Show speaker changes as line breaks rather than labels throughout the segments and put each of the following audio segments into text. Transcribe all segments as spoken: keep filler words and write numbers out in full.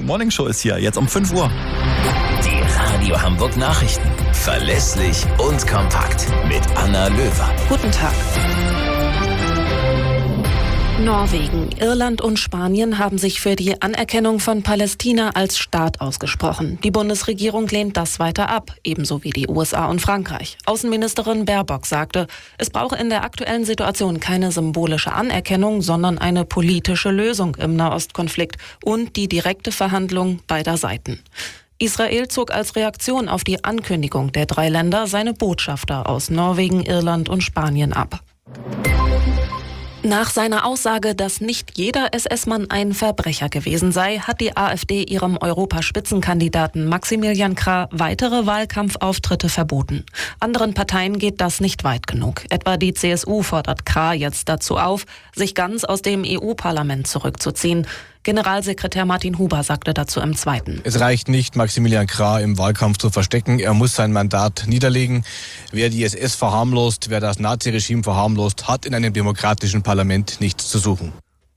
Morning Show ist hier, jetzt um fünf Uhr.
Die Radio Hamburg Nachrichten. Verlässlich und kompakt. Mit Anna Löwer.
Guten Tag. Norwegen, Irland und Spanien haben sich für die Anerkennung von Palästina als Staat ausgesprochen. Die Bundesregierung lehnt das weiter ab, ebenso wie die U S A und Frankreich. Außenministerin Baerbock sagte, es brauche in der aktuellen Situation keine symbolische Anerkennung, sondern eine politische Lösung im Nahostkonflikt und die direkte Verhandlung beider Seiten. Israel zog als Reaktion auf die Ankündigung der drei Länder seine Botschafter aus Norwegen, Irland und Spanien ab. Nach seiner Aussage, dass nicht jeder S S-Mann ein Verbrecher gewesen sei, hat die AfD ihrem Europaspitzenkandidaten Maximilian Krah weitere Wahlkampfauftritte verboten. Anderen Parteien geht das nicht weit genug. Etwa die C S U fordert Krah jetzt dazu auf, sich ganz aus dem E U-Parlament zurückzuziehen. Generalsekretär Martin Huber sagte dazu im Zweiten.
Es reicht nicht, Maximilian Krah im Wahlkampf zu verstecken. Er muss sein Mandat niederlegen. Wer die S S verharmlost, wer das Naziregime verharmlost, hat in einem demokratischen Parlament nichts zu suchen.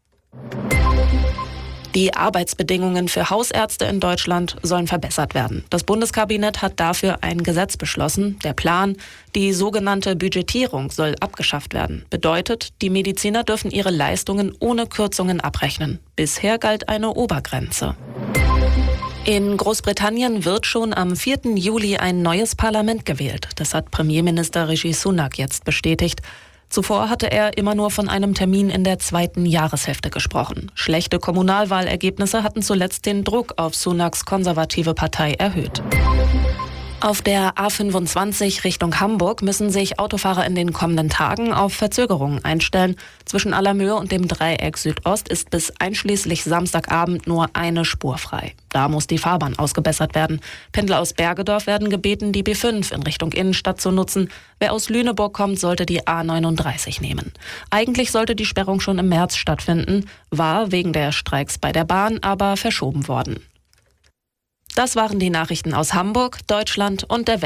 Die Arbeitsbedingungen für Hausärzte in Deutschland sollen verbessert werden. Das Bundeskabinett hat dafür ein Gesetz beschlossen. Der Plan, die sogenannte Budgetierung, soll abgeschafft werden. Bedeutet, die Mediziner dürfen ihre Leistungen ohne Kürzungen abrechnen. Bisher galt eine Obergrenze. In Großbritannien wird schon am vierten Juli ein neues Parlament gewählt. Das hat Premierminister Rishi Sunak jetzt bestätigt. Zuvor hatte er immer nur von einem Termin in der zweiten Jahreshälfte gesprochen. Schlechte Kommunalwahlergebnisse hatten zuletzt den Druck auf Sunaks konservative Partei erhöht. Auf der A fünfundzwanzig Richtung Hamburg müssen sich Autofahrer in den kommenden Tagen auf Verzögerungen einstellen. Zwischen Allermöhe und dem Dreieck Südost ist bis einschließlich Samstagabend nur eine Spur frei. Da muss die Fahrbahn ausgebessert werden. Pendler aus Bergedorf werden gebeten, die B fünf in Richtung Innenstadt zu nutzen. Wer aus Lüneburg kommt, sollte die A neununddreißig nehmen. Eigentlich sollte die Sperrung schon im März stattfinden, war wegen der Streiks bei der Bahn aber verschoben worden. Das waren die Nachrichten aus Hamburg, Deutschland und der Welt.